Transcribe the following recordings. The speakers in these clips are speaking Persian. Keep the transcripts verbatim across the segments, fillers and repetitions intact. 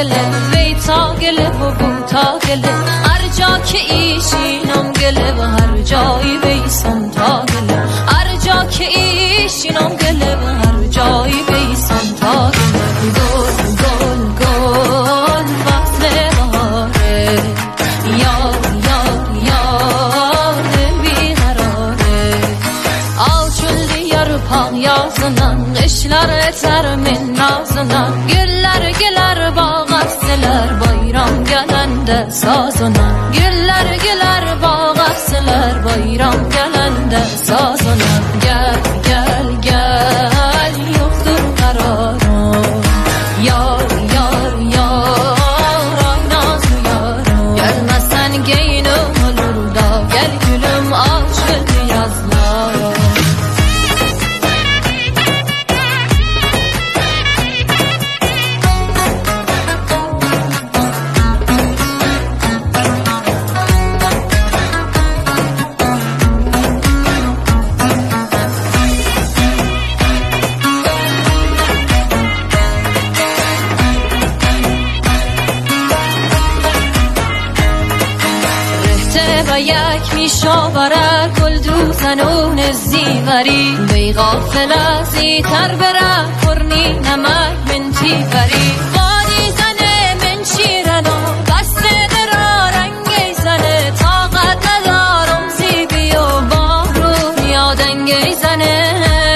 گله وی تا گله و بو تا گله هر جا که ایشینم گله و هر جایی بیسم تا گله هر جا که ایشینم گله و هر جایی بیسم تا گله گل گل گل فصل بهاره یار یار یار بیقراره Alçul diyar pal yazınan Kışlar eter min nazına Güller geler bağatseler Bayram gelende sazına Güller geler bağatseler Bayram gelende sazına Gel gel gel yoktur kararım Yar yar yar ay nazlı yarım Gelmezsen geynim olur da Gel gülüm alçul yazlar و یک میشاوره گل دوزنون زیوری بی غافل ازی تر بره کرنی نمک من تیوری بادی زنه من شیرنو بسته درا رنگی زنه طاقت ندارم زیبی و بارون یادنگی زنه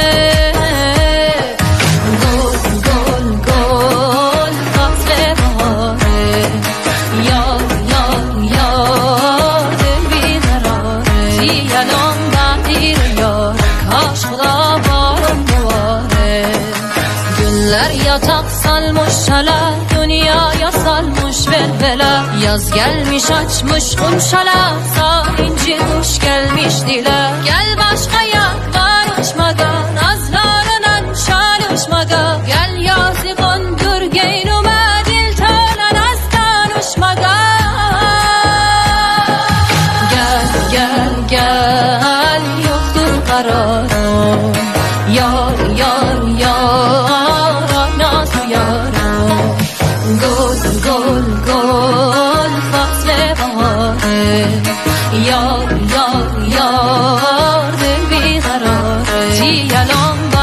گل گل گل فصل بهاره یا یا یا یلان بغیر یار کاش خدا بارم دواره Güller yatak salmış hala Dünya yasalmış velvele Yaz gelmiş açmış kumşala Sahinci kuş gelmiş dile Gel başka yak barışmadan Nazlarından çalışmadan Gel yazıkın gürgeynüme Dil talan az tanışmadan Gel gel gel yoktur kararım Yar yar yar nazlı yarım Gol gol gol fasl bahare Yar yar yar dil biqarare Ti yalan